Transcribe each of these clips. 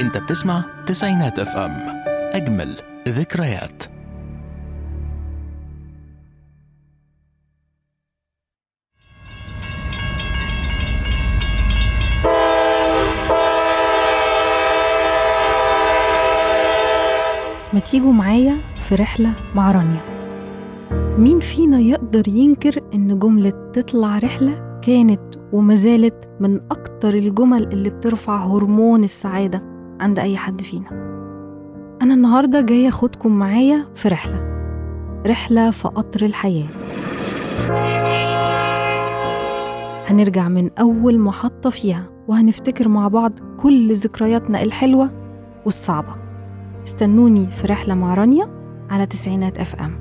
انت بتسمع تسعينات اف ام، اجمل ذكريات. ما تيجوا معايا في رحلة مع رانيا. مين فينا يقدر ينكر إن جملة تطلع رحلة كانت ومازالت من أكتر الجمل اللي بترفع هرمون السعادة عند أي حد فينا. أنا النهاردة جاية أخدكم معايا في رحلة في قطر الحياة. هنرجع من أول محطة فيها وهنفتكر مع بعض كل ذكرياتنا الحلوة والصعبة. استنوني في رحلة مع رانيا على تسعينات اف ام.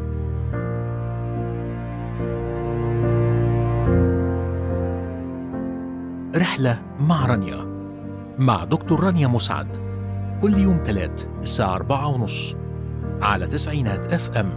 رحلة مع رانيا مع دكتور رانيا مسعد، كل يوم 3 الساعة 4:30 على تسعينات اف ام.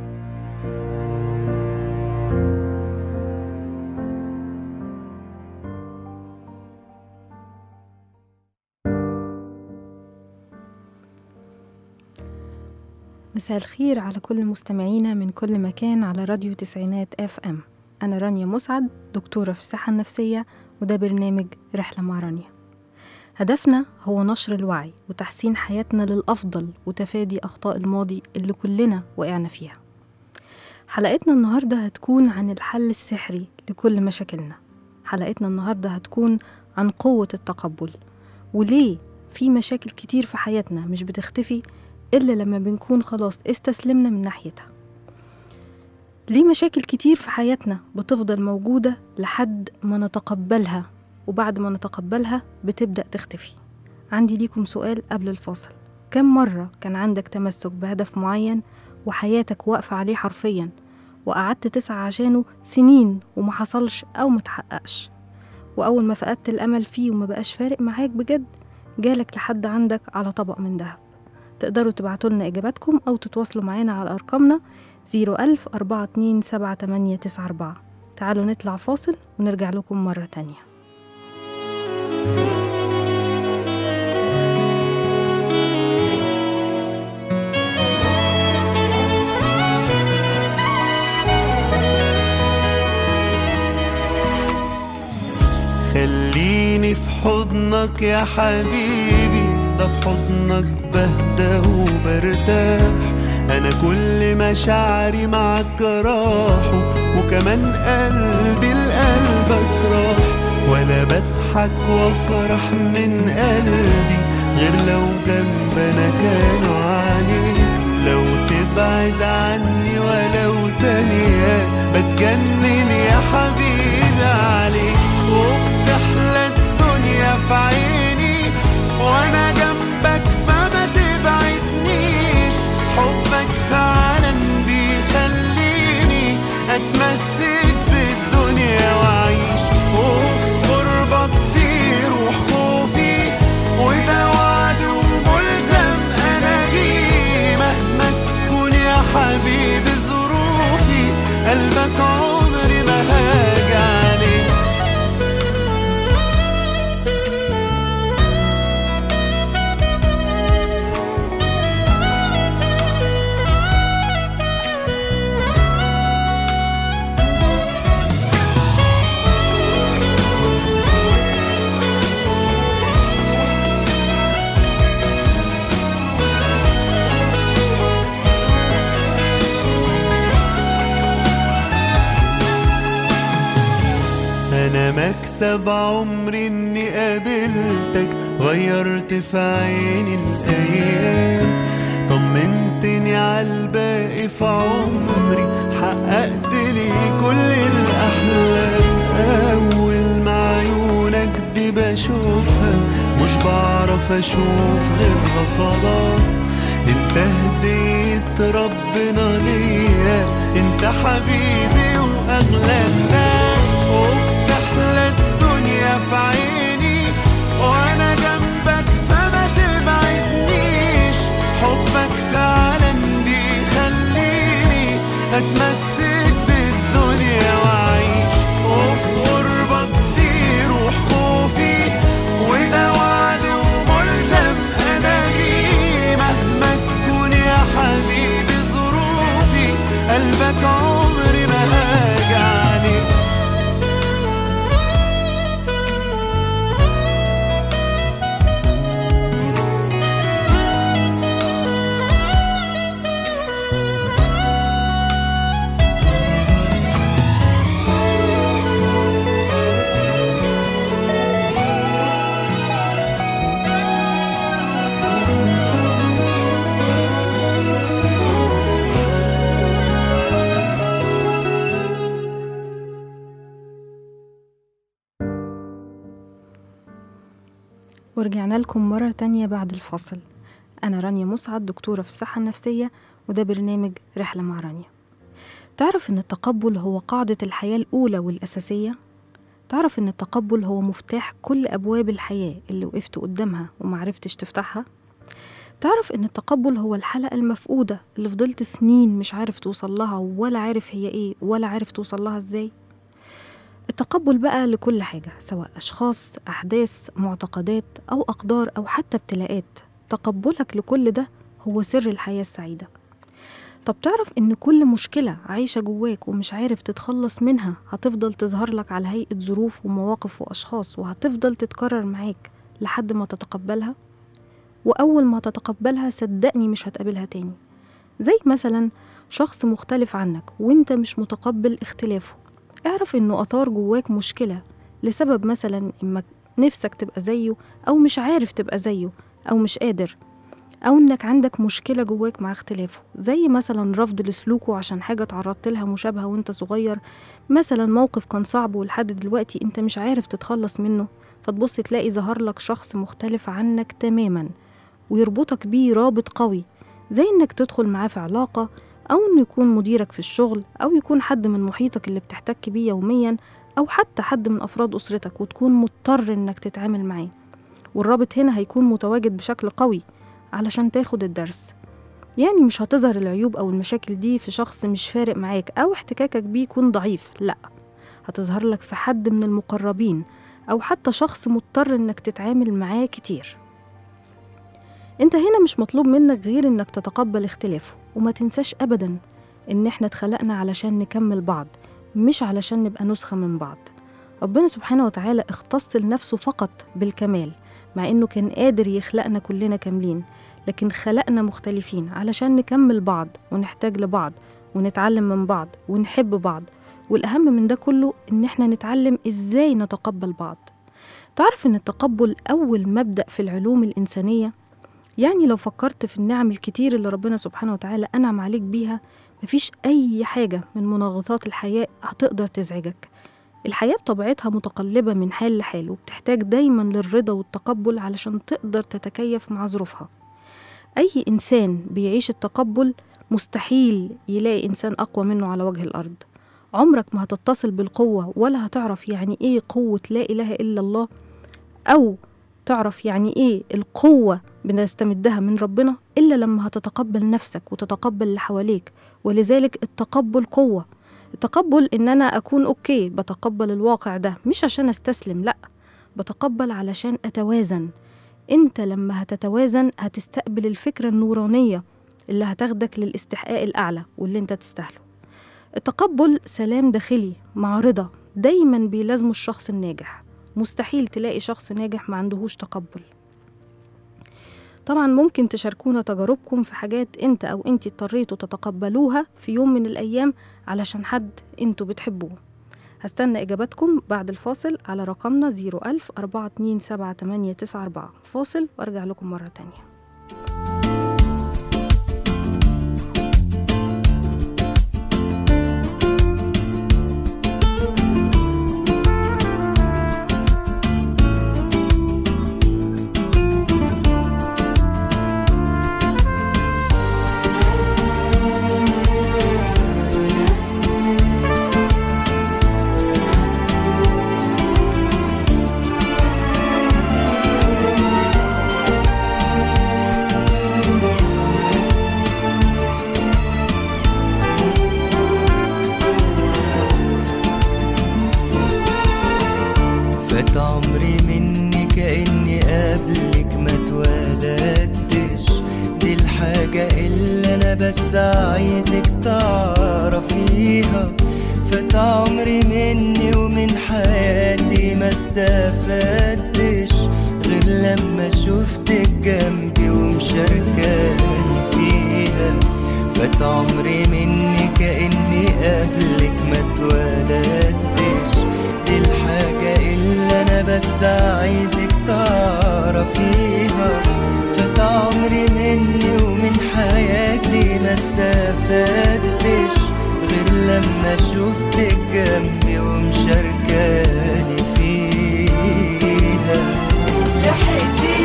مساء الخير على كل مستمعينا من كل مكان على راديو تسعينات اف ام. أنا رانيا مسعد، دكتورة في الصحة النفسية، وده برنامج رحلة مع رانيا. هدفنا هو نشر الوعي وتحسين حياتنا للأفضل وتفادي أخطاء الماضي اللي كلنا وقعنا فيها. حلقتنا النهاردة هتكون عن الحل السحري لكل مشاكلنا. حلقتنا النهاردة هتكون عن قوة التقبل، وليه في مشاكل كتير في حياتنا مش بتختفي إلا لما بنكون خلاص استسلمنا من ناحيتها. ليه مشاكل كتير في حياتنا بتفضل موجودة لحد ما نتقبلها، وبعد ما نتقبلها بتبدأ تختفي. عندي ليكم سؤال قبل الفاصل: كم مرة كان عندك تمسك بهدف معين وحياتك واقفة عليه حرفيا، وقعدت تسعى عشانه سنين وما حصلش أو متحققش، وأول ما فقدت الأمل فيه وما بقاش فارق معاك بجد جالك لحد عندك على طبق من دهب؟ تقدروا تبعتوا لنا إجاباتكم أو تتواصلوا معنا على أرقامنا 010427894. تعالوا نطلع فاصل ونرجع لكم مرة تانية. خليني في حضنك يا حبيبي، ده في حضنك بهدى وبرتاح. أنا كل مشاعري معك راحوا، وكمان قلبي لقلبك راح. ولا بضحك وافرح من قلبي غير لو جنبنا كانوا عليك. لو تبعد عني ولو ثانية بتجنن يا حبيبي عليك. وبتحلى الدنيا في عيني وانا جنبك، فما تبعدنيش. حبك فعلا بيخليني اتمسك بالدنيا واعيش. وفي قربك بيروح خوفي، وده وعد وملزم انا بيه. مهما تكون يا حبيبي ظروفي، قلبك عمري ما هاجي عليه. أنا مكسب عمري إني قابلتك، غيرت في عيني الأيام. طمنتني عالباقي في عمري، حققت لي كل الأحلام. أول ما عيونك دي بشوفها مش بعرف أشوف غيرها خلاص. انت هديت ربنا ليا، انت حبيبي وأغلى الناس. وبتحلى الدنيا في عيني وانا جنبك، فما تبعدنيش. حبك فعلا بيخليني اتمسك بالدنيا واعيش. وفي قربك بيروح خوفي، وده وعد وملزم ورجعنا لكم مرة تانية بعد الفاصل. أنا رانيا مسعد، دكتورة في الصحة النفسية، وده برنامج رحلة مع رانيا. تعرف إن التقبل هو قاعدة الحياة الأولى والأساسية؟ تعرف إن التقبل هو مفتاح كل أبواب الحياة اللي وقفت قدامها ومعرفتش تفتحها؟ تعرف إن التقبل هو الحلقة المفقودة اللي فضلت سنين مش عارف توصل لها ولا عارف هي إيه ولا عارف توصل لها إزاي؟ التقبل بقى لكل حاجة، سواء أشخاص، أحداث، معتقدات أو أقدار أو حتى ابتلاءات. تقبلك لكل ده هو سر الحياة السعيدة. طب تعرف إن كل مشكلة عايشة جواك ومش عارف تتخلص منها هتفضل تظهر لك على هيئة ظروف ومواقف وأشخاص، وهتفضل تتكرر معاك لحد ما تتقبلها؟ وأول ما تتقبلها صدقني مش هتقابلها تاني. زي مثلا شخص مختلف عنك وانت مش متقبل اختلافه، اعرف انه أثار جواك مشكلة لسبب مثلا إنك نفسك تبقى زيه أو مش عارف تبقى زيه أو مش قادر، أو إنك عندك مشكلة جواك مع اختلافه، زي مثلا رفض لسلوكه عشان حاجة تعرضت لها مشابهة وانت صغير، مثلا موقف كان صعب ولحد دلوقتي انت مش عارف تتخلص منه، فتبص تلاقي ظهر لك شخص مختلف عنك تماما ويربطك بيه رابط قوي، زي إنك تدخل معاه في علاقة، أو إنه يكون مديرك في الشغل، أو يكون حد من محيطك اللي بتحتك بيه يوميا، أو حتى حد من أفراد أسرتك وتكون مضطر إنك تتعامل معاه. والرابط هنا هيكون متواجد بشكل قوي علشان تاخد الدرس. يعني مش هتظهر العيوب أو المشاكل دي في شخص مش فارق معاك أو احتكاكك بيه يكون ضعيف، لأ، هتظهر لك في حد من المقربين أو حتى شخص مضطر إنك تتعامل معاه كتير. انت هنا مش مطلوب منك غير انك تتقبل اختلافه، وما تنساش ابدا ان احنا اتخلقنا علشان نكمل بعض، مش علشان نبقى نسخة من بعض. ربنا سبحانه وتعالى اختص لنفسه فقط بالكمال، مع انه كان قادر يخلقنا كلنا كاملين، لكن خلقنا مختلفين علشان نكمل بعض ونحتاج لبعض ونتعلم من بعض ونحب بعض. والاهم من ده كله ان احنا نتعلم ازاي نتقبل بعض. تعرف ان التقبل اول مبدأ في العلوم الانسانية؟ يعني لو فكرت في النعم الكتير اللي ربنا سبحانه وتعالى أنعم عليك بيها، مفيش أي حاجة من منغصات الحياة هتقدر تزعجك. الحياة بطبيعتها متقلبة من حال لحال، وبتحتاج دايما للرضا والتقبل علشان تقدر تتكيف مع ظروفها. أي إنسان بيعيش التقبل مستحيل يلاقي إنسان أقوى منه على وجه الأرض. عمرك ما هتتصل بالقوة ولا هتعرف يعني إيه قوة لا إله إلا الله، أو تعرف يعني إيه القوة بنستمدها من ربنا، إلا لما هتتقبل نفسك وتتقبل اللي حواليك. ولذلك التقبل قوة. التقبل إن أنا أكون أوكي، بتقبل الواقع ده مش عشان أستسلم، لأ، بتقبل علشان أتوازن. أنت لما هتتوازن هتستقبل الفكرة النورانية اللي هتاخدك للاستحقاق الأعلى واللي أنت تستاهله. التقبل سلام داخلي مع رضا دايما بيلازمه الشخص الناجح. مستحيل تلاقي شخص ناجح ما عندهوش تقبل. طبعا ممكن تشاركونا تجاربكم في حاجات انت او انتي اضطريتوا تتقبلوها في يوم من الايام علشان حد انتوا بتحبوه. هستنى اجاباتكم بعد الفاصل على رقمنا 010427894. فاصل وارجع لكم مرة تانية. فات عمري مني كأني قبلك ما اتولدتش، دي الحاجة اللي أنا بس عايزك تعرفيها. فات عمري مني ومن حياتي ما استفدتش غير لما شفتك جنبي ومشاركاني فيها. فات عمري مني كأني قبلك ما اتولدتش، دي الحاجة اللي أنا بس عايزك تعرفيها. فات عمري مني ومن حياتي ما استفدتش غير لما شفتك جنبي ومشاركاني فيها. يا حياتي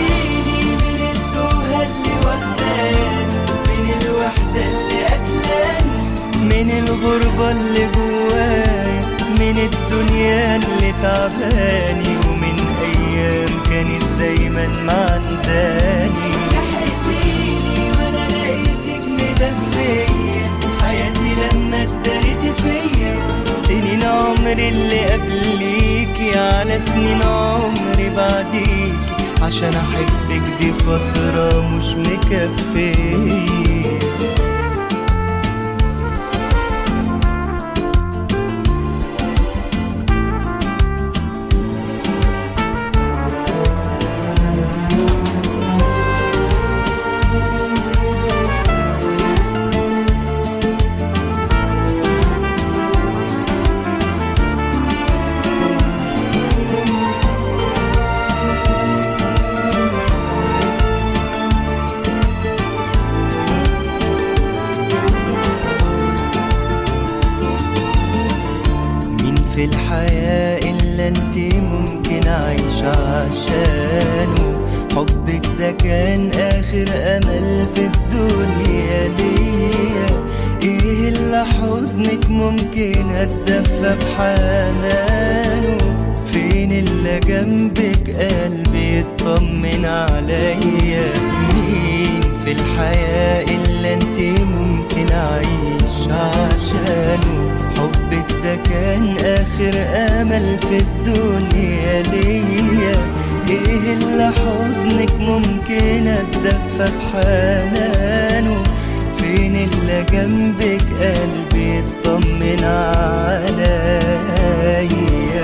تعباني، ومن أيام كانت دايما معنداني. لحقتيني وأنا لقيتك مدفية، حياتي لما اتدارت فيا. سنين عمري اللي قبليكي على سنين عمري بعديكي، عشان أحبك دي فترة مش مكفية. في الحياة إلا انت ممكن أعيش عشانه، حبك ده كان آخر أمل في الدنيا ليا. إيه اللي حضنك ممكن أتدفى بحنانه، فين اللي جنبك قلبي يطمن عليا. مين في الحياة إلا انت ممكن أعيش عشانه، حبك ده كان آخر أمل في الدنيا ليا. إيه اللي حضنك ممكن أتدفى بحنانه، فين اللي جنبك قلبي يطمن عليا.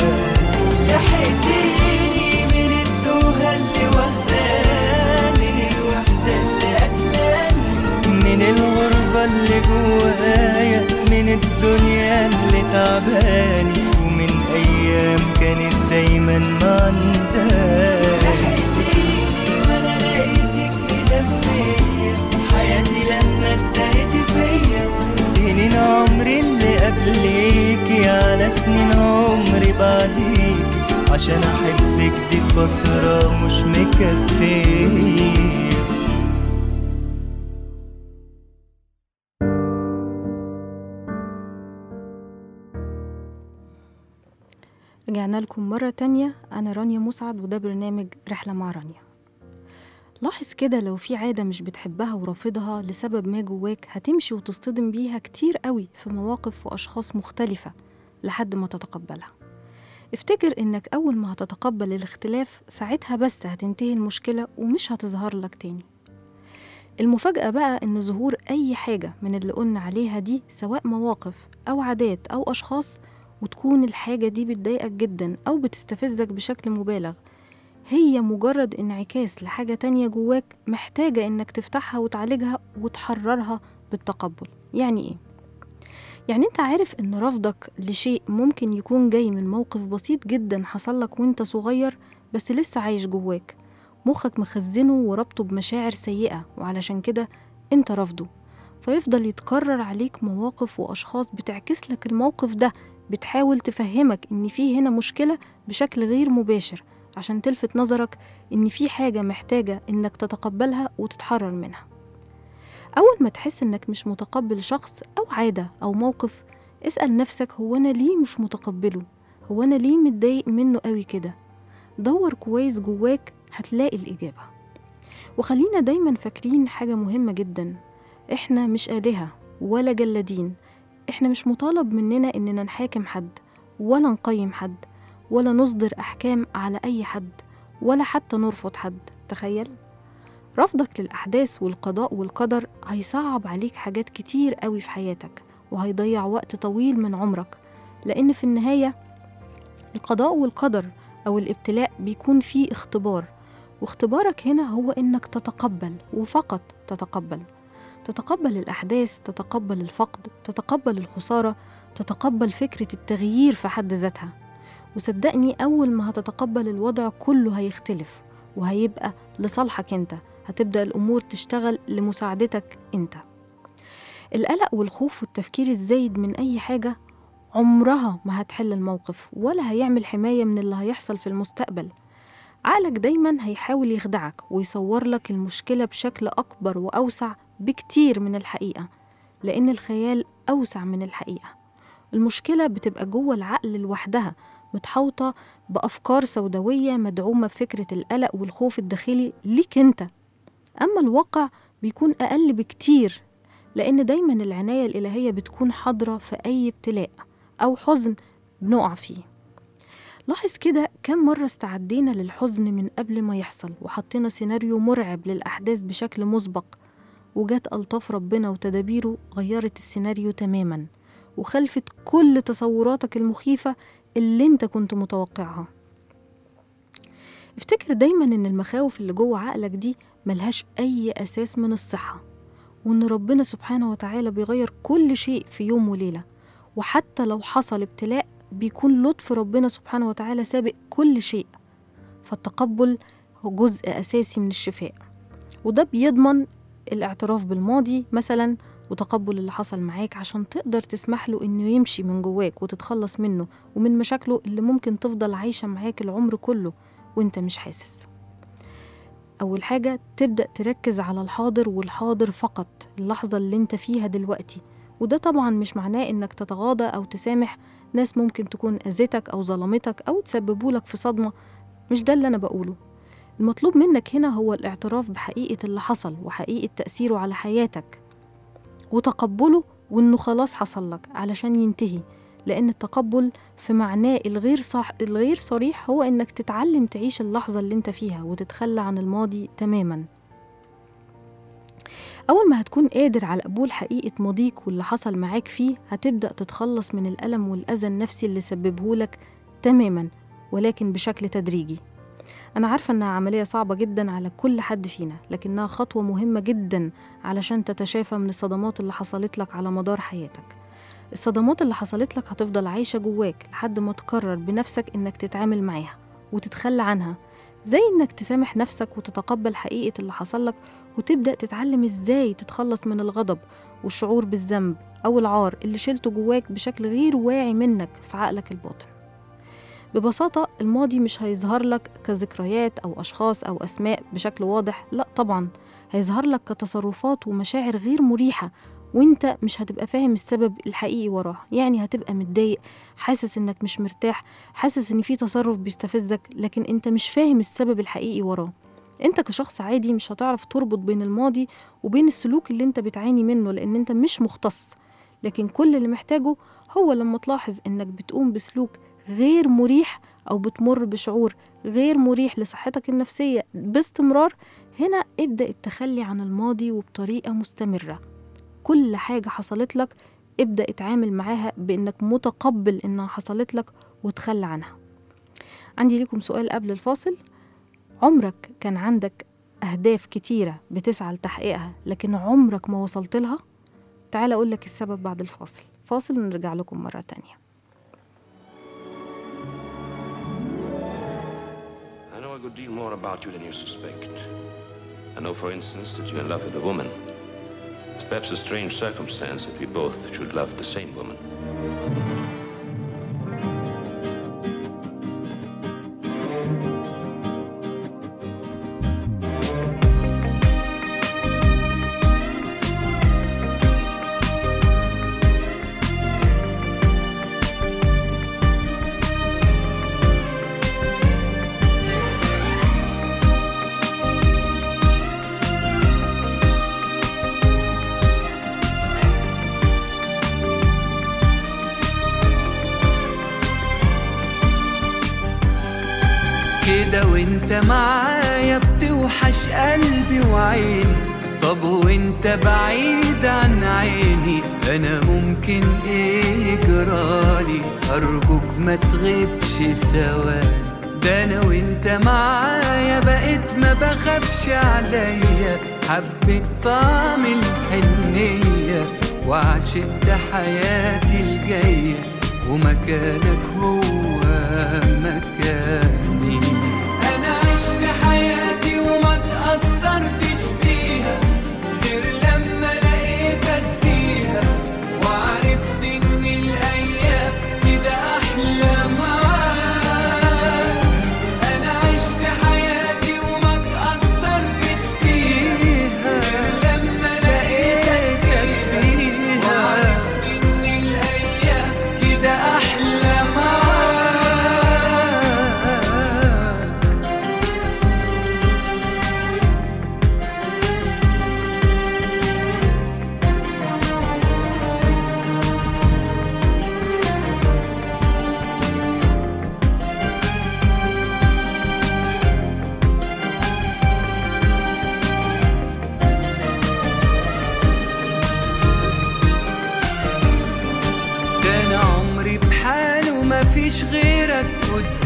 لحقتيني من التوهة اللي واخداني، من الوحدة اللي قتلاني، من الغربة اللي جوايا، من الدنيا اللي تعباني، ومن أيام كانت دايما معنداني. لحقتيني وأنا لقيتك مدفية، حياتي لما اتدارت فيا. سنين عمري اللي قبليكي على سنين عمري بعديكي، عشان أحبك دي فترة مش مكفية. رجعنا لكم مرة تانية. أنا رانيا مسعد وده برنامج رحلة مع رانيا. لاحظ كده، لو في عادة مش بتحبها ورافضها لسبب ما جواك، هتمشي وتصطدم بيها كتير قوي في مواقف وأشخاص مختلفة لحد ما تتقبلها. افتكر إنك أول ما هتتقبل الاختلاف ساعتها بس هتنتهي المشكلة ومش هتظهر لك تاني. المفاجأة بقى إن ظهور أي حاجة من اللي قلنا عليها دي، سواء مواقف أو عادات أو أشخاص، وتكون الحاجة دي بتضايقك جدا أو بتستفزك بشكل مبالغ، هي مجرد انعكاس لحاجة تانية جواك محتاجة إنك تفتحها وتعالجها وتحررها بالتقبل. يعني إيه؟ يعني أنت عارف إن رفضك لشيء ممكن يكون جاي من موقف بسيط جدا حصلك وإنت صغير، بس لسه عايش جواك، مخك مخزنه وربطه بمشاعر سيئة، وعلشان كده أنت رفضه، فيفضل يتكرر عليك مواقف وأشخاص بتعكس لك الموقف ده، بتحاول تفهمك إن فيه هنا مشكلة بشكل غير مباشر، عشان تلفت نظرك إن في حاجة محتاجة إنك تتقبلها وتتحرر منها. أول ما تحس إنك مش متقبل شخص أو عادة أو موقف، اسأل نفسك، هو أنا ليه مش متقبله؟ هو أنا ليه متضايق منه قوي كده؟ دور كويس جواك هتلاقي الإجابة. وخلينا دايما فاكرين حاجة مهمة جدا، إحنا مش آلهة ولا جلادين. إحنا مش مطالب مننا إننا نحاكم حد ولا نقيم حد ولا نصدر أحكام على أي حد ولا حتى نرفض حد. تخيل رفضك للأحداث والقضاء والقدر هيصعب عليك حاجات كتير قوي في حياتك، وهيضيع وقت طويل من عمرك، لأن في النهاية القضاء والقدر أو الابتلاء بيكون فيه اختبار، واختبارك هنا هو إنك تتقبل وفقط تتقبل الأحداث، تتقبل الفقد، تتقبل الخسارة، تتقبل فكرة التغيير في حد ذاتها. وصدقني أول ما هتتقبل الوضع كله هيختلف وهيبقى لصالحك أنت، هتبدأ الأمور تشتغل لمساعدتك أنت. القلق والخوف والتفكير الزايد من أي حاجة عمرها ما هتحل الموقف ولا هيعمل حماية من اللي هيحصل في المستقبل. عقلك دايما هيحاول يخدعك ويصور لك المشكلة بشكل أكبر وأوسع بكتير من الحقيقة، لأن الخيال أوسع من الحقيقة. المشكلة بتبقى جوه العقل لوحدها، متحوطة بأفكار سوداوية مدعومة بفكرة القلق والخوف الداخلي ليك انت. أما الواقع بيكون أقل بكتير، لأن دايما العناية الإلهية بتكون حاضرة في أي ابتلاء أو حزن بنقع فيه. لاحظ كده كم مرة استعدينا للحزن من قبل ما يحصل، وحطينا سيناريو مرعب للأحداث بشكل مسبق، وجات ألطاف ربنا وتدابيره غيرت السيناريو تماما وخلفت كل تصوراتك المخيفة اللي انت كنت متوقعها. افتكر دايما ان المخاوف اللي جوه عقلك دي ملهاش أي أساس من الصحة، وان ربنا سبحانه وتعالى بيغير كل شيء في يوم وليلة، وحتى لو حصل ابتلاء بيكون لطف ربنا سبحانه وتعالى سابق كل شيء. فالتقبل هو جزء أساسي من الشفاء، وده بيضمن الاعتراف بالماضي مثلا وتقبل اللي حصل معاك عشان تقدر تسمح له إنه يمشي من جواك وتتخلص منه ومن مشاكله اللي ممكن تفضل عايشة معاك العمر كله وإنت مش حاسس. أول حاجة تبدأ تركز على الحاضر والحاضر فقط، اللحظة اللي انت فيها دلوقتي. وده طبعا مش معناه إنك تتغاضى أو تسامح ناس ممكن تكون أذتك أو ظلمتك أو تسببولك في صدمة، مش ده اللي أنا بقوله. المطلوب منك هنا هو الاعتراف بحقيقة اللي حصل وحقيقة تأثيره على حياتك وتقبله، وإنه خلاص حصل لك علشان ينتهي. لأن التقبل في معناه الغير صريح هو إنك تتعلم تعيش اللحظة اللي انت فيها وتتخلى عن الماضي تماما. أول ما هتكون قادر على قبول حقيقة ماضيك واللي حصل معاك فيه، هتبدأ تتخلص من الألم والأذى النفسي اللي سببهولك تماما، ولكن بشكل تدريجي. أنا عارفة إنها عملية صعبة جدا على كل حد فينا، لكنها خطوة مهمة جدا علشان تتشافى من الصدمات اللي حصلت لك على مدار حياتك. الصدمات اللي حصلت لك هتفضل عايشة جواك لحد ما تقرر بنفسك إنك تتعامل معاها وتتخلى عنها، زي إنك تسامح نفسك وتتقبل حقيقة اللي حصل لك، وتبدأ تتعلم إزاي تتخلص من الغضب والشعور بالذنب أو العار اللي شلته جواك بشكل غير واعي منك في عقلك الباطن. ببساطة الماضي مش هيظهر لك كذكريات أو أشخاص أو أسماء بشكل واضح، لا طبعا هيظهر لك كتصرفات ومشاعر غير مريحة، وانت مش هتبقى فاهم السبب الحقيقي وراه. يعني هتبقى متضايق، حاسس انك مش مرتاح، حاسس ان في تصرف بيستفزك، لكن انت مش فاهم السبب الحقيقي وراه. انت كشخص عادي مش هتعرف تربط بين الماضي وبين السلوك اللي انت بتعاني منه، لان انت مش مختص. لكن كل اللي محتاجه هو لما تلاحظ انك بتقوم بسلوك غير مريح أو بتمر بشعور غير مريح لصحتك النفسية باستمرار، هنا ابدأ التخلي عن الماضي وبطريقة مستمرة. كل حاجة حصلت لك ابدأ اتعامل معاها بأنك متقبل إنها حصلت لك وتخلى عنها. عندي لكم سؤال قبل الفاصل: عمرك كان عندك أهداف كتيرة بتسعى لتحقيقها لكن عمرك ما وصلت لها؟ تعال أقول لك السبب بعد الفاصل. فاصل ونرجع لكم مرة تانية. I know a good deal more about you than you suspect. I know, for instance, that you're in love with a woman. It's perhaps a strange circumstance that we both should love the same woman. كده وانت معايا بتوحش قلبي وعيني، طب وانت بعيد عن عيني انا ممكن ايه جرالي؟ ارجوك ما تغيبش ثواني، ده انا وانت معايا بقيت ما بخافش عليا، حبيت طعم الحنية وعشقت حياتي الجاية، ومكانك هو مكاني. أنا عشت حياتي وما تأثرتش بيها غير لما لقيتك فيها، وعرفت إن الأيام كده أحلى معاك. أنا عشت حياتي وما تأثرتش بيها غير لما لقيتك فيها، وعرفت إن الأيام كده أحلى معاك.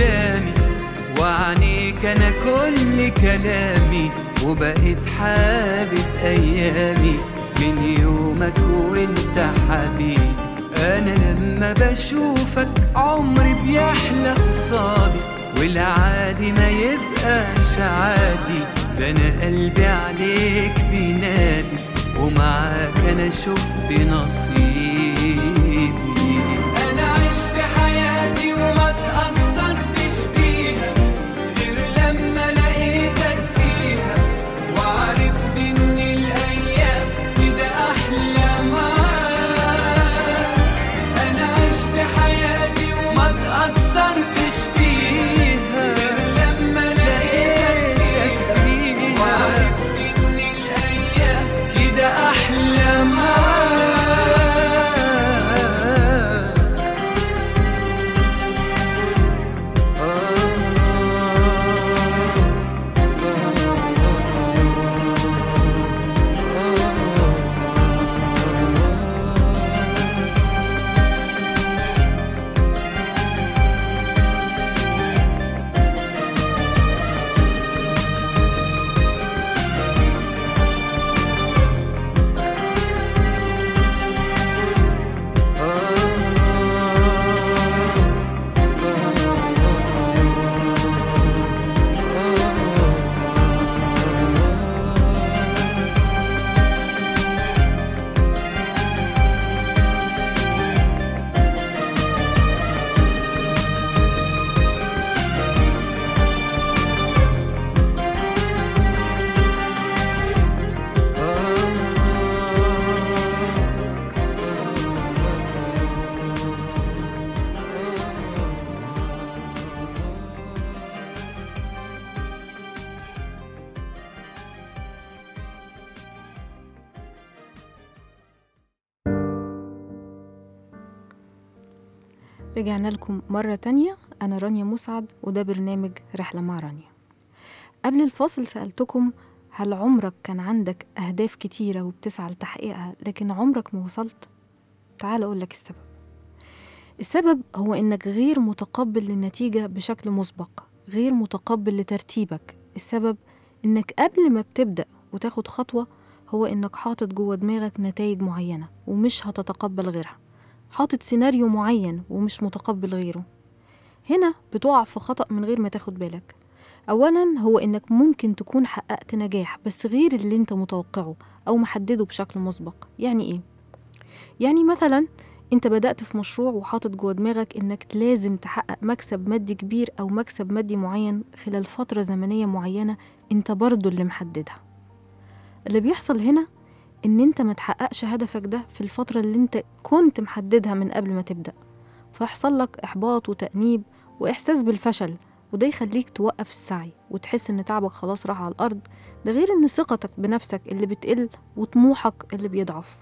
قدامي، وعنيك أنا كل كلامي، وبقيت حابب أيامي من يومك وانت حبيبي. أنا لما بشوفك عمري بيحلى قصادي، والعادي ما يبقاش عادي، ده أنا قلبي عليك بينادي، ومعاك أنا شفت نصيبي. أنا عشت حياتي وما تأثرتش بيها غير لما لقيتك فيها، وعرفت إن الأيام كده أحلى معاك. أنا عشت حياتي وما تأثرتش بيها غير لما لقيتك فيها، وعرفت إن الأيام كده أحلى معاك. رجعنا لكم مرة تانية. أنا رانيا مسعد وده برنامج رحلة مع رانيا. قبل الفاصل سألتكم هل عمرك كان عندك أهداف كتيرة وبتسعى لتحقيقها لكن عمرك ما وصلت؟ تعال أقولك السبب. السبب هو إنك غير متقبل للنتيجة بشكل مسبق، غير متقبل لترتيبك. السبب إنك قبل ما بتبدأ وتاخد خطوة هو إنك حاطط جوه دماغك نتائج معينة ومش هتتقبل غيرها، حاطط سيناريو معين ومش متقبل غيره. هنا بتقع في خطأ من غير ما تاخد بالك. أولا هو إنك ممكن تكون حققت نجاح بس غير اللي انت متوقعه أو محدده بشكل مسبق. يعني إيه؟ يعني مثلا انت بدأت في مشروع وحاطط جوه دماغك إنك لازم تحقق مكسب مادي كبير أو مكسب مادي معين خلال فترة زمنية معينة انت برضو اللي محددها. اللي بيحصل هنا إن انت ما تحققش هدفك ده في الفترة اللي انت كنت محددها من قبل ما تبدأ، فيحصل لك إحباط وتأنيب وإحساس بالفشل، وده يخليك توقف السعي وتحس إن تعبك خلاص راح على الأرض. ده غير إن ثقتك بنفسك اللي بتقل وطموحك اللي بيضعف.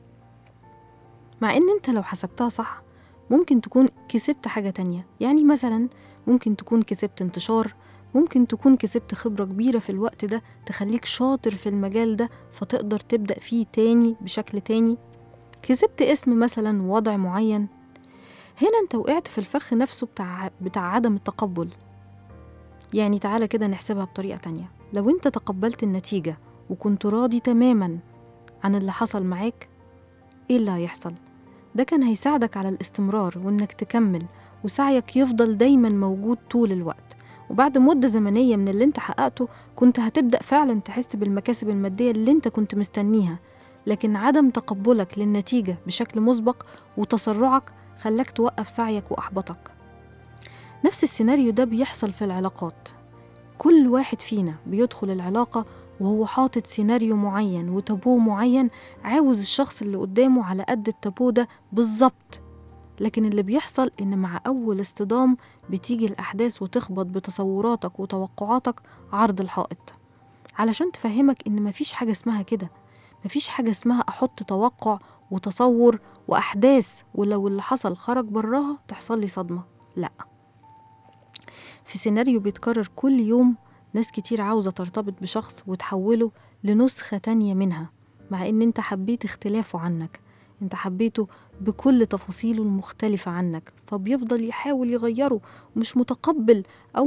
مع إن انت لو حسبتها صح ممكن تكون كسبت حاجة تانية. يعني مثلا ممكن تكون كسبت انتشار، ممكن تكون كسبت خبرة كبيرة في الوقت ده تخليك شاطر في المجال ده فتقدر تبدأ فيه تاني بشكل تاني، كسبت اسم مثلا ووضع معين. هنا انت وقعت في الفخ نفسه بتاع عدم التقبل. يعني تعالى كده نحسبها بطريقة تانية. لو انت تقبلت النتيجة وكنت راضي تماما عن اللي حصل معاك، ايه اللي هيحصل؟ ده كان هيساعدك على الاستمرار وانك تكمل وسعيك يفضل دايما موجود طول الوقت. وبعد مدة زمنية من اللي انت حققته كنت هتبدأ فعلا تحس بالمكاسب المادية اللي انت كنت مستنيها. لكن عدم تقبلك للنتيجة بشكل مسبق وتسرعك خلاك توقف سعيك وأحبطك. نفس السيناريو ده بيحصل في العلاقات. كل واحد فينا بيدخل العلاقة وهو حاطط سيناريو معين وتابو معين، عاوز الشخص اللي قدامه على قد التابو ده بالظبط. لكن اللي بيحصل إن مع أول اصطدام بتيجي الأحداث وتخبط بتصوراتك وتوقعاتك عرض الحائط، علشان تفهمك إن مفيش حاجة اسمها كده. مفيش حاجة اسمها أحط توقع وتصور وأحداث ولو اللي حصل خرج براها تحصل لي صدمة. لأ، في سيناريو بيتكرر كل يوم. ناس كتير عاوزة ترتبط بشخص وتحوله لنسخة تانية منها، مع إن انت حبيت اختلافه عنك. انت حبيته بكل تفاصيله المختلفة عنك، فبيفضل يحاول يغيره ومش متقبل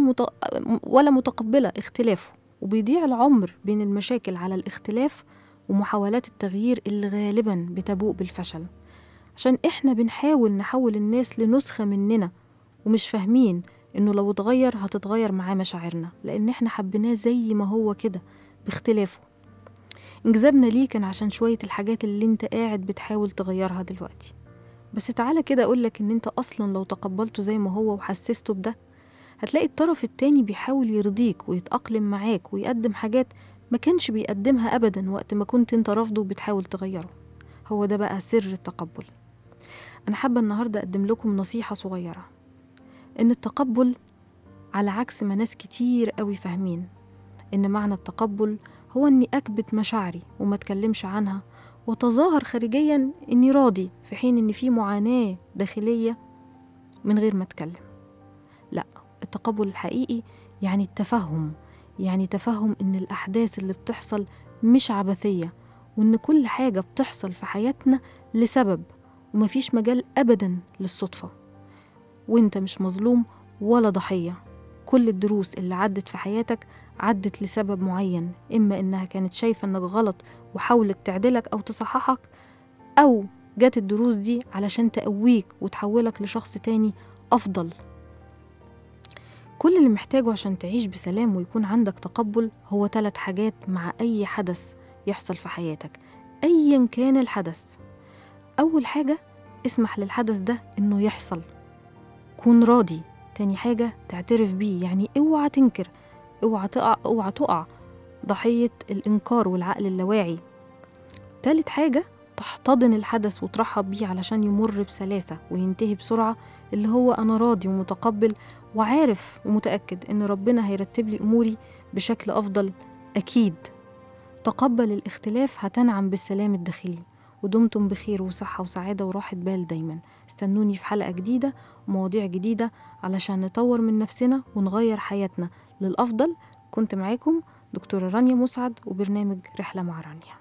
ولا متقبلة اختلافه، وبيضيع العمر بين المشاكل على الاختلاف ومحاولات التغيير اللي غالبا بتبوء بالفشل، عشان احنا بنحاول نحول الناس لنسخة مننا ومش فاهمين انه لو اتغير هتتغير معاه مشاعرنا، لان احنا حبيناه زي ما هو كده باختلافه. انجذابنا ليه كان عشان شوية الحاجات اللي انت قاعد بتحاول تغيرها دلوقتي. بس تعالى كده اقولك ان انت اصلا لو تقبلته زي ما هو وحسسته بده، هتلاقي الطرف التاني بيحاول يرضيك ويتأقلم معاك ويقدم حاجات ما كانش بيقدمها ابدا وقت ما كنت انت رافضه وبتحاول تغيره. هو ده بقى سر التقبل. انا حابة النهاردة اقدم لكم نصيحة صغيرة، ان التقبل على عكس ما ناس كتير قوي فاهمين، إن معنى التقبل هو إني أكبت مشاعري وما أتكلمش عنها وتظاهر خارجيا إني راضي، في حين إن في معاناة داخلية من غير ما أتكلم. لا، التقبل الحقيقي يعني التفهم، يعني تفهم إن الأحداث اللي بتحصل مش عبثية، وإن كل حاجة بتحصل في حياتنا لسبب، ومفيش مجال أبدا للصدفة، وإنت مش مظلوم ولا ضحية. كل الدروس اللي عدت في حياتك عدت لسبب معين، إما إنها كانت شايفة إنك غلط وحاولت تعدلك أو تصححك، أو جات الدروس دي علشان تقويك وتحولك لشخص تاني أفضل. كل اللي محتاجه عشان تعيش بسلام ويكون عندك تقبل هو 3 حاجات مع أي حدث يحصل في حياتك أيا كان الحدث. أول حاجة، اسمح للحدث ده إنه يحصل، كون راضي. تاني حاجة، تعترف بيه، يعني اوعى تنكر، اوعى تقع ضحية الإنكار والعقل اللاواعي. تالت حاجة، تحتضن الحدث وترحب بيه علشان يمر بسلاسة وينتهي بسرعة، اللي هو أنا راضي ومتقبل وعارف ومتأكد إن ربنا هيرتب لي أموري بشكل أفضل أكيد. تقبل الاختلاف، هتنعم بالسلام الداخلي. ودمتم بخير وصحة وسعادة وراحة بال دايما. استنوني في حلقة جديدة ومواضيع جديدة علشان نطور من نفسنا ونغير حياتنا للأفضل. كنت معاكم دكتورة رانيا مسعد وبرنامج رحلة مع رانيا.